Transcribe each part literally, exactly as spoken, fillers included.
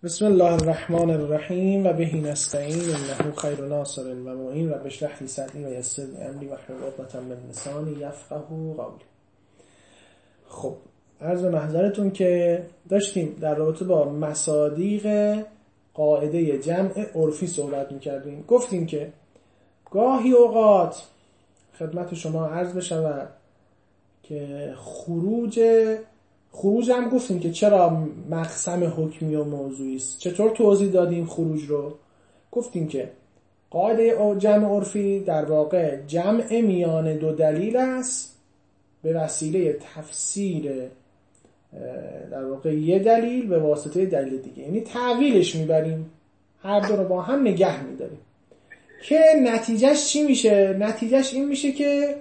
بسم الله الرحمن الرحیم و بهی نستعین انه خیر ناصر و معین و اشرح لی صدری و یسر لی امری واحلل عقدة من لسانی یفقهوا قولی. خب عرض به محضرتون که داشتیم در رابطه با مصادیق قاعده جمع عرفی صحبت میکردیم. گفتیم که گاهی اوقات خدمت شما عرض بشود که خروج خروج هم گفتیم که چرا مقسم حکمی و موضوعی است. چطور توضیح دادیم خروج رو؟ گفتیم که قاعده جمع عرفی در واقع جمع میان دو دلیل است به وسیله تفسیر در واقع یه دلیل به واسطه دلیل دیگه، یعنی تعویلش میبریم، هر دو رو با هم نگه میداریم که نتیجهش چی میشه؟ نتیجهش این میشه که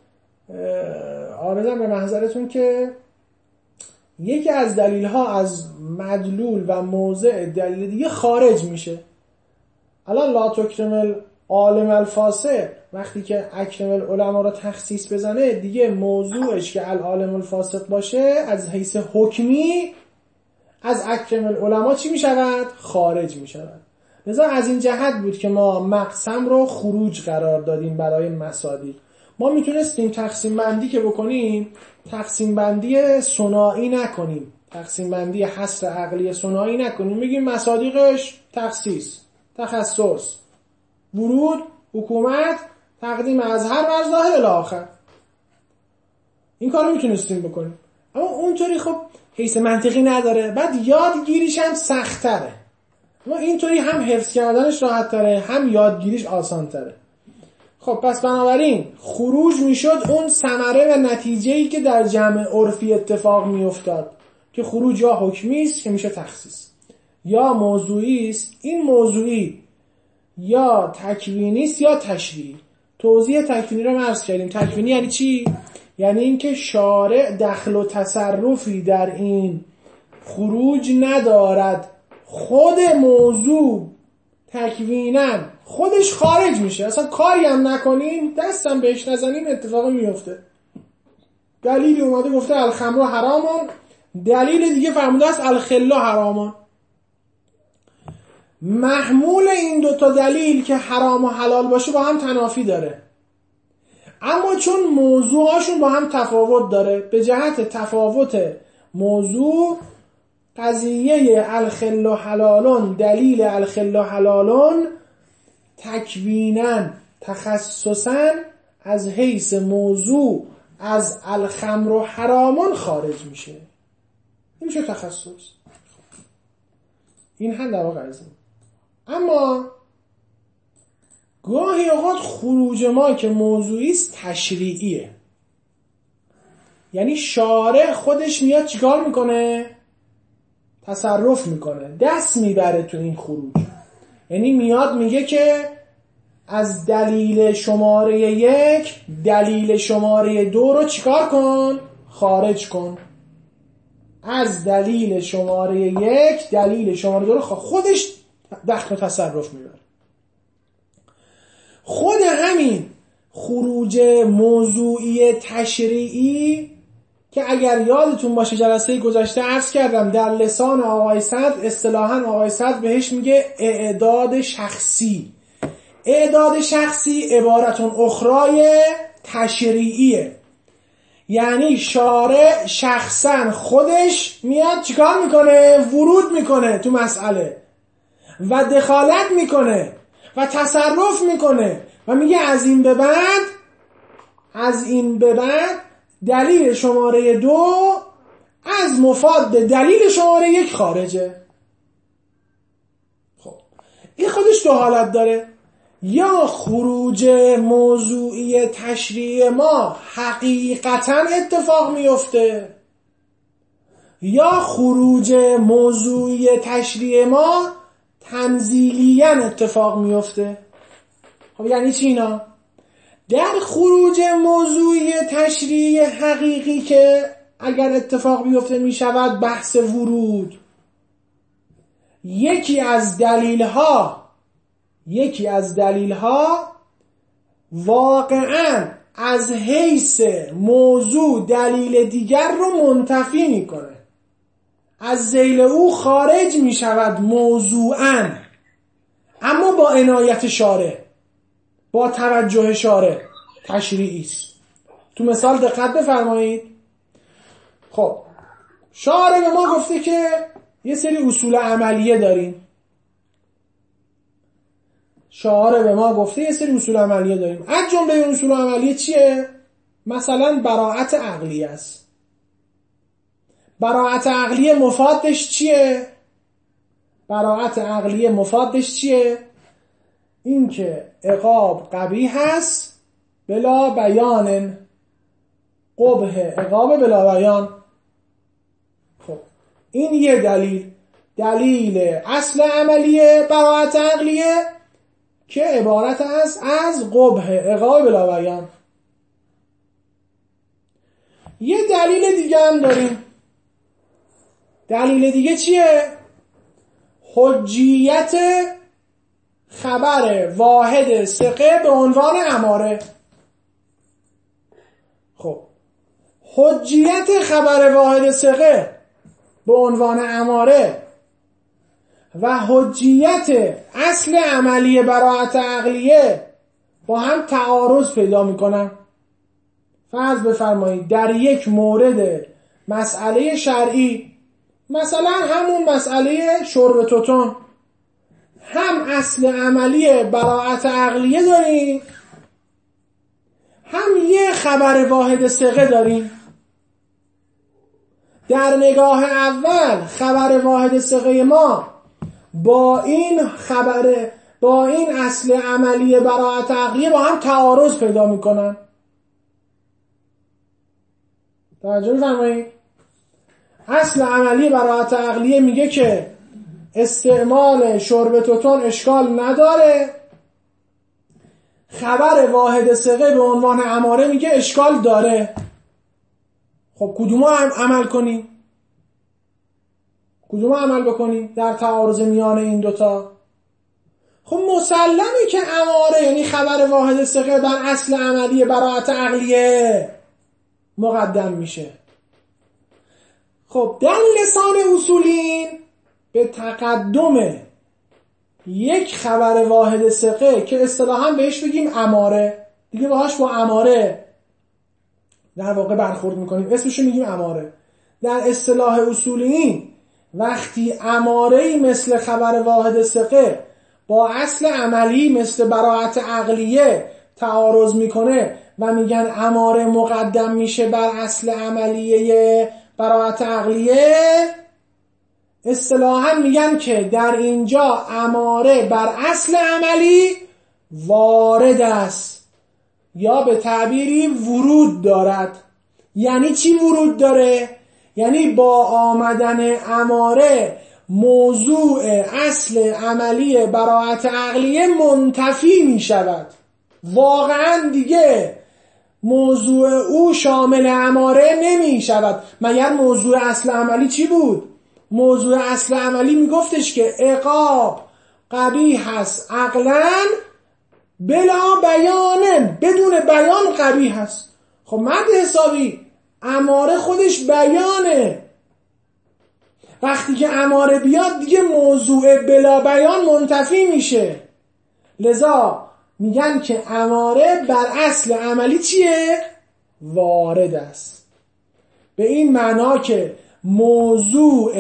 عارضم به محضرتون که یکی از دلیل ها از مدلول و موضع دلیل دیگه خارج میشه. الان لا تکرم العالم الفاسق وقتی که اکرم العلماء رو تخصیص بزنه دیگه موضوعش که العالم الفاسق باشه از حیث حکمی از اکرم العلماء چی میشود؟ خارج میشود. لذا از این جهت بود که ما مقسم رو خروج قرار دادیم برای مصادیق. ما میتونستیم تقسیم بندی که بکنیم تقسیم بندی ثنایی نکنیم، تقسیم بندی حصر عقلی ثنایی نکنیم، بگیم مصادیقش تخصیص، تخصص، ورود، حکومت، تقدیم اظهر و ظاهر الی آخر. این کارو میتونستیم بکنیم، اما اونطوری خب حیث منطقی نداره، بعد یادگیریش هم سخت‌تره. اما اینطوری هم حفظ کردنش راحت تره هم یادگیریش آسان تره. خب پس بنابراین خروج میشد اون ثمره و نتیجه‌ای که در جمع عرفی اتفاق میافتاد که خروج یا حکمی است که میشه تخصیص یا موضوعی است. این موضوعی یا تکوینی است یا تشریعی. توضیح تکوینی رو عرض کردیم. تکوینی یعنی چی؟ یعنی اینکه شارع دخل و تصرفی در این خروج ندارد، خود موضوع تکویناً خودش خارج میشه، اصلا کاری هم نکنیم دستم بهش نزنیم اتفاق میفته. دلیلی اومده گفته الخمر حرامون، دلیل دیگه فرموده است الخلا حرامون. محمول این دوتا دلیل که حرام و حلال باشه با هم تنافی داره، اما چون موضوعاشون با هم تفاوت داره، به جهت تفاوت موضوع قضیه الخلا حلالون، دلیل الخلا حلالون تکویناً تخصصاً از حیث موضوع از الخمر و حرامون خارج میشه. این میشه تخصص. این هم در واقع از این. اما گاهی اوقات خروج ما که موضوعی است تشریعیه، یعنی شارع خودش میاد چیکار میکنه؟ تصرف میکنه، دست میبره تو این خروج. یعنی میاد میگه که از دلیل شماره یک دلیل شماره دو رو چیکار کن؟ خارج کن. از دلیل شماره یک دلیل شماره دو رو خودش دخل و تصرف میبره. خود همین خروج موضوعی تشریعی که اگر یادتون باشه جلسه گذشته عرض کردم در لسان آقای صدر اصطلاحاً آقای صدر بهش میگه اعداد شخصی. اعداد شخصی عبارتون اخرای تشریعیه، یعنی شارع شخصاً خودش میاد چیکار میکنه؟ ورود میکنه تو مسئله و دخالت میکنه و تصرف میکنه و میگه از این به بعد از این به بعد دلیل شماره دو از مفاد دلیل شماره یک خارجه. خب این خودش دو حالت داره، یا خروج موضوعی تشریع ما حقیقتا اتفاق میفته یا خروج موضوعی تشریع ما تنزیلیاً اتفاق میفته. خب یعنی چی اینا؟ در خروج موضوعی تشریع حقیقی که اگر اتفاق بیفته می شود بحث ورود، یکی از دلیلها یکی از دلیلها واقعاً از حیث موضوع دلیل دیگر رو منتفی میکنه. از ذیل او خارج می شود موضوعاً، اما با عنایت شارع، با توجه شارع، تشریعی است. تو مثال دقت بفرمایید. خب شارع به ما گفته که یه سری اصول عملیه داریم. شارع به ما گفته یه سری اصول عملیه داریم. از جمله این اصول عملیه چیه؟ مثلا براءت عقلیه است. براءت عقلیه مفادش چیه؟ براءت عقلیه مفادش چیه؟ این که عقاب قبیح هست بلا بیان، قبح عقاب بلا بیان. خب این یه دلیل، دلیل اصل عملیه براءت عقلیه که عبارت است از قبح عقاب بلا بیان. یه دلیل دیگه هم داریم. دلیل دیگه چیه؟ حجیت خبر واحد ثقه به عنوان اماره. خب حجیت خبر واحد ثقه به عنوان اماره و حجیت اصل عملی براءت عقلیه با هم تعارض پیدا میکنن. فرض بفرمایید در یک مورد مسئله شرعی، مثلا همون مسئله شرب توتون، هم اصل عملی براءت عقلیه داریم، هم یه خبر واحد ثقه داریم. در نگاه اول خبر واحد ثقه ما با این خبر با این اصل عملی براءت عقلیه با هم تعارض پیدا میکنن. توجه فرمایید. اصل عملی براءت عقلیه میگه که استعمال شرب توتون اشکال نداره. خبر واحد ثقه به عنوان اماره میگه اشکال داره. خب کدومو هم عمل کنیم؟ کدومو عمل بکنیم در تعارض میان این دوتا؟ خب مسلمه که اماره یعنی خبر واحد ثقه بر اصل عملی براءت عقلیه مقدم میشه. خب در لسان اصولین به تقدم یک خبر واحد ثقه که اصطلاحاً بهش بگیم اماره، دیگه باهاش با اماره در واقع برخورد میکنیم، اسمشو میگیم اماره. در اصطلاح اصولین وقتی اماره‌ای مثل خبر واحد ثقه با اصل عملی مثل براءت عقلیه تعارض میکنه و میگن اماره مقدم میشه بر اصل عملیه براءت عقلیه، اصطلاحاً میگن که در اینجا اماره بر اصل عملی وارد است یا به تعبیری ورود دارد. یعنی چی ورود داره؟ یعنی با آمدن اماره موضوع اصل عملی براءت عقلیه منتفی می شود. واقعا دیگه موضوع او شامل اماره نمی شود. مگر موضوع اصل عملی چی بود؟ موضوع اصل عملی می گفتش که عقاب قبیح هست عقلاً بلا بیانن، بدون بیان قبیح هست. خب مرد حسابی اماره خودش بیانه. وقتی که اماره بیاد دیگه موضوع بلا بیان منتفی میشه. لذا میگن که اماره بر اصل عملی چیه؟ وارد است. به این معنا که موضوع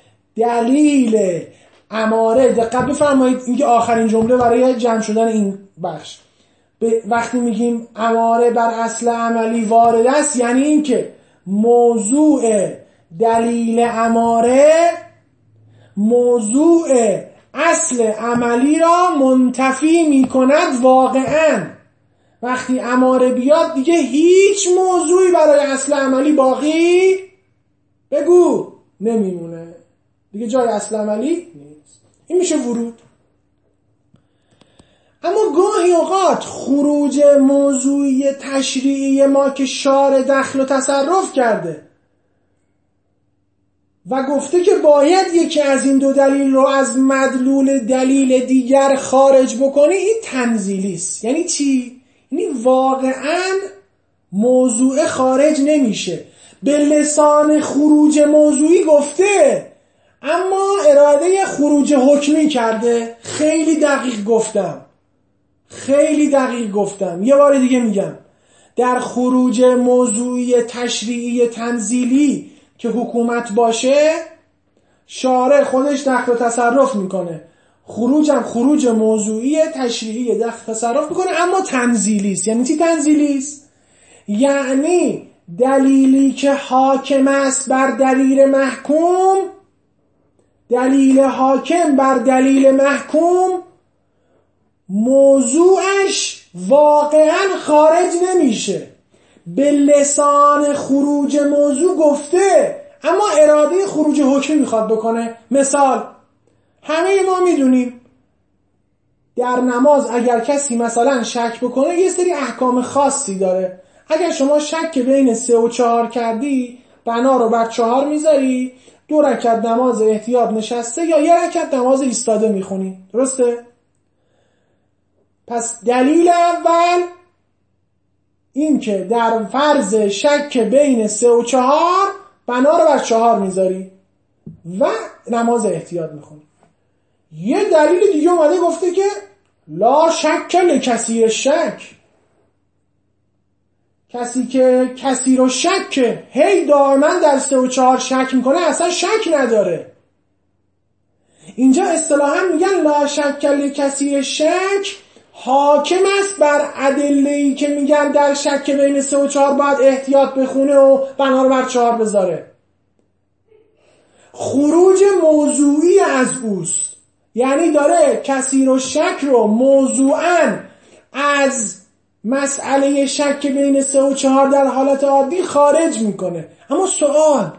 دلیل اماره، دقت بفرمایید اینکه آخرین جمله برای جمع شدن این بخش، وقتی میگیم اماره بر اصل عملی وارد است یعنی این که موضوع دلیل اماره موضوع اصل عملی را منتفی میکند. واقعا وقتی اماره بیاد دیگه هیچ موضوعی برای اصل عملی باقی بگو نمیمونه، دیگه جای اصل عملی نیست. این میشه ورود. اما گاهی اوقات خروج موضوعی تشریعی ما که شارع دخل و تصرف کرده و گفته که باید یکی از این دو دلیل رو از مدلول دلیل دیگر خارج بکنی، این تنزیلی است. یعنی چی؟ یعنی واقعاً موضوع خارج نمیشه. به لسان خروج موضوعی گفته اما اراده خروج حکمی کرده. خیلی دقیق گفتم خیلی دقیق گفتم یه بار دیگه میگم، در خروج موضوعی تشریعی تنزیلی که حکومت باشه شارع خودش دخل و تصرف میکنه. خروجم خروج موضوعی تشریعی دخل تصرف میکنه اما تنزیلی است. یعنی چی تنزیلی است؟ یعنی دلیلی که حاکم است بر دلیل محکوم، دلیل حاکم بر دلیل محکوم موضوعش واقعا خارج نمیشه، به لسان خروج موضوع گفته اما اراده خروج حکمی میخواد بکنه. مثال همه ما میدونیم در نماز اگر کسی مثلا شک بکنه یه سری احکام خاصی داره. اگر شما شک بین سه و چهار کردی بنا رو بر چهار میذاری، دو رکعت نماز احتیاط نشسته یا یه رکعت نماز ایستاده میخونی. درسته؟ پس دلیل اول این که در فرض شک بین سه و چهار بنا رو بر چهار میذاری و نماز احتیاط میخونی. یه دلیل دیگه اومده گفته که لا شک لکثیر شک، کسی که کسی رو شک هی دائما در سه و چهار شک میکنه اصلا شک نداره. اینجا اصطلاحا میگن لا شک لکثیر شک حاکم است بر ادله‌ای که میگن در شک بین سه و چهار باید احتیاط بخونه و بنا رو بر چهار بذاره. خروج موضوعی از اوست، یعنی داره کسی رو شک رو موضوعاً از مسئله شک بین سه و چهار در حالت عادی خارج میکنه. اما سوال،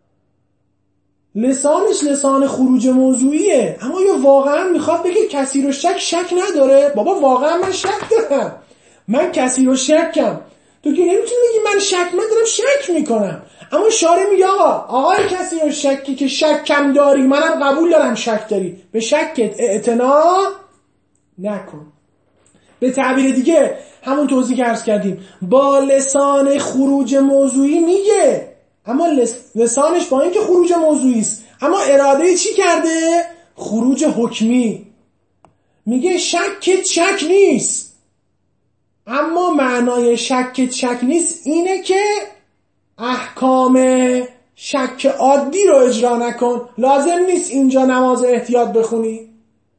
لسانش لسان خروج موضوعیه اما یا واقعا میخواد بگه کسی رو شک شک نداره؟ بابا واقعا من شک دارم، من کسی رو شکم. تو که نمیتونی بگی من شک، من دارم شک میکنم. اما شارع میگه آقا آقای کسی رو شکی که شک کم داری، منم قبول دارم شک داری، به شکت اعتنا نکن. به تعبیر دیگه همون توضیح که عرض کردیم، با لسان خروج موضوعی میگه اما لسانش با اینکه خروج موضوعی است اما اراده چی کرده؟ خروج حکمی. میگه شک شک نیست، اما معنای شک شک نیست اینه که احکام شک عادی رو اجرا نکن، لازم نیست اینجا نماز احتیاط بخونی.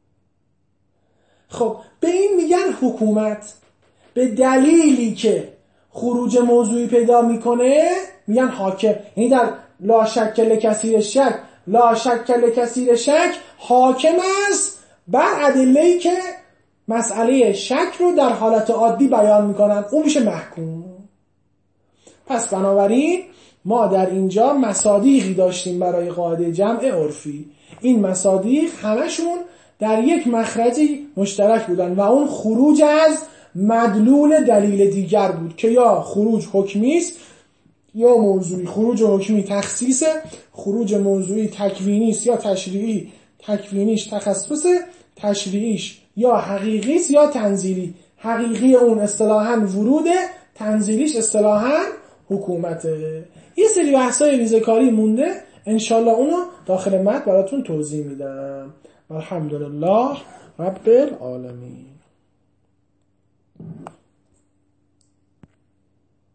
خب به این میگن حکومت. به دلیلی که خروج موضوعی پیدا میکنه میگن حاکم. یعنی در لا شک لکثیر شک، لا شک لکثیر شک حاکم است بر ادله‌ای که مسئله شک رو در حالت عادی بیان میکنن، اون میشه محکوم. پس بنابراین ما در اینجا مصادیقی داشتیم برای قاعده جمع عرفی. این مصادیق همشون در یک مخرجی مشترک بودن و اون خروج از مدلول دلیل دیگر بود که یا خروج حکمی است یا موضوعی. خروج حکمی تخصیص، خروج موضوعی تکوینی است یا تشریعی، تکوینیش تخصص، تشریعیش یا حقیقی است یا تنزیلی. حقیقی اون اصطلاحاً وروده، تنزیلیش اصطلاحاً حکومته. یه سری بحثای ریزه‌کاری مونده، انشالله اونو داخل متن براتون توضیح میدم. الحمدلله رب العالمین.